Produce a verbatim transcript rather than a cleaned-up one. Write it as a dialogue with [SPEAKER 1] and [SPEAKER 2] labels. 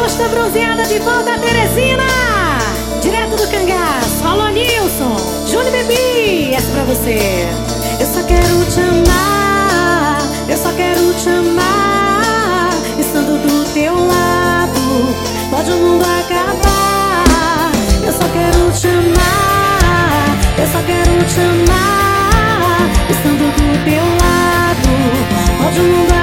[SPEAKER 1] Costa bronzeada de volta, Teresina. Direto do cangaço, alô Nilson, Júnior Bebi, essa pra você. Eu só quero te amar, eu só quero te amar. Estando do teu lado, pode o mundo acabar. Eu só quero te amar, eu só quero te amar. Estando do teu lado, pode o mundo acabar.